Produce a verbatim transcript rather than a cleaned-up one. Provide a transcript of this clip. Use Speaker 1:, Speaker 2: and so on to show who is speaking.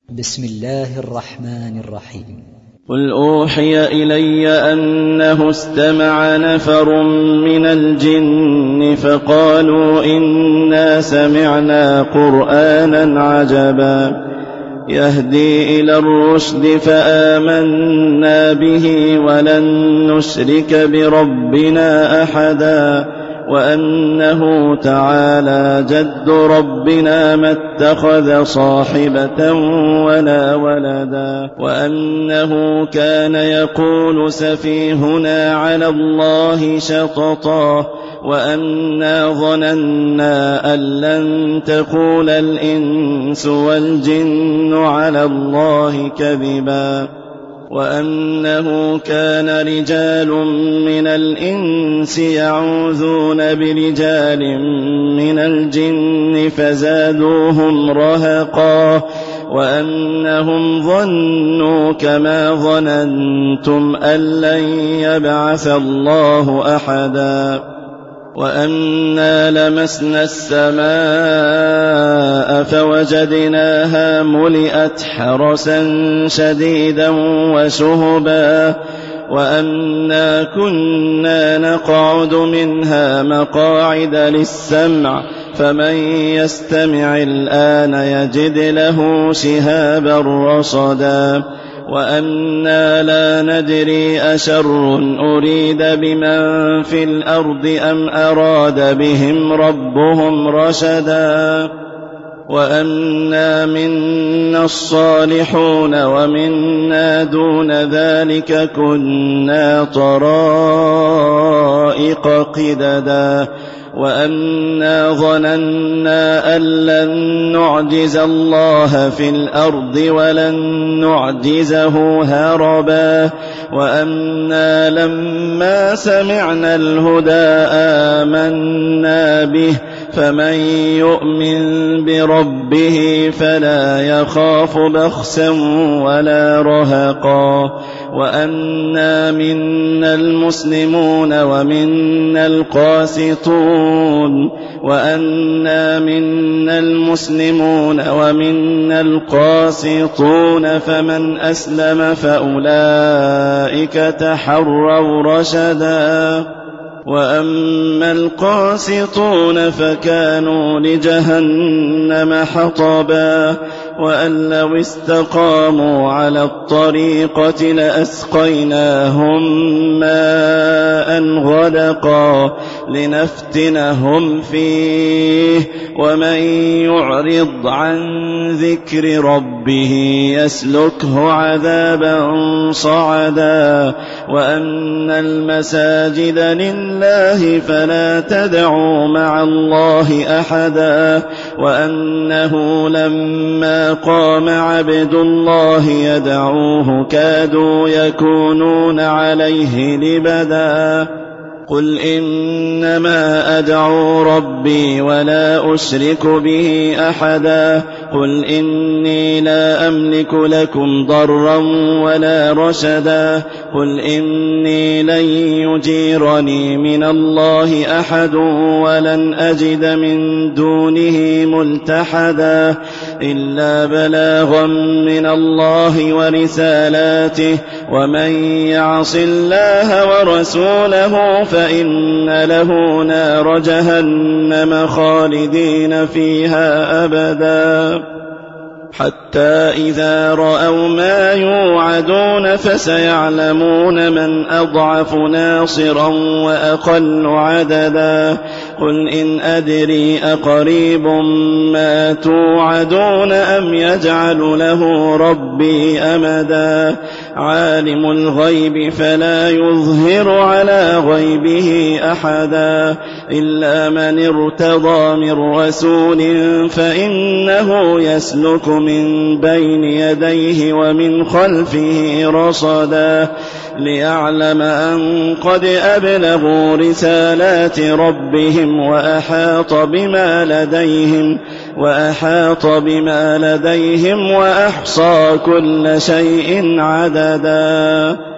Speaker 1: بسم الله الرحمن الرحيم.
Speaker 2: قل أوحي إلي أنه استمع نفر من الجن فقالوا إنا سمعنا قرآنا عجبا يهدي إلى الرشد فآمنا به ولن نشرك بربنا أحدا وأنه تعالى جد ربنا ما اتخذ صاحبة ولا ولدا وأنه كان يقول سفيهنا على الله شططا وأنا ظننا أن لن تقول الإنس والجن على الله كذبا وأنه كان رجال من الإنس يعوذون برجال من الجن فزادوهم رهقا وأنهم ظنوا كما ظننتم أن لن يبعث الله أحدا وأنا لمسنا السماء فوجدناها ملئت حرسا شديدا وشهبا وأنا كنا نقعد منها مقاعد للسمع فمن يستمع الآن يجد له شهابا رصدا وأنا لا ندري أشر أريد بمن في الأرض أم أراد بهم ربهم رشدا وأنا منا الصالحون ومنا دون ذلك كنا طرائق قددا وأنا ظننا أن لن نعجز الله في الأرض ولن نعجزه هربا وأنا لما سمعنا الهدى آمنا به فمن يؤمن بربه فلا يخاف بخسا ولا رهقا وأنا منا المسلمون ومنا القاسطون وأنا منا المسلمون ومنا القاسطون فمن أسلم فأولئك تحروا رشدا وأما القاسطون فكانوا لجهنم حطبا وأن لو استقاموا على الطريقة لأسقيناهم ماء غدقا لنفتنهم فيه ومن يعرض عن ذكر ربه يسلكه عذابا صعدا وأن المساجد لله فلا تدعوا مع الله أحدا وأنه لما قام عبد الله يدعوه كادوا يكونون عليه لبدا قل إنما أدعو ربي ولا أشرك به أحدا قل إني لا أملك لكم ضرا ولا رشدا قل إني لن يجيرني من الله أحد ولن أجد من دونه ملتحدا إلا بلاغا من الله ورسالاته ومن يعص الله ورسوله فإن له نار جهنم خالدين فيها أبدا حتى إذا رأوا ما يوعدون فسيعلمون من أضعف ناصرا وأقل عددا قل إن أدري أقريب ما توعدون أم يجعل له ربي أمدا عالم الغيب فلا يظهر على غيبه أحدا إلا من ارتضى من رسول فإنه يسلك من بين يديه ومن خلفه رصدا ليعلم أن قد أبلغوا رسالات ربهم وأحاط بما لديهم وأحاط بما لديهم وأحصى كل شيء عددا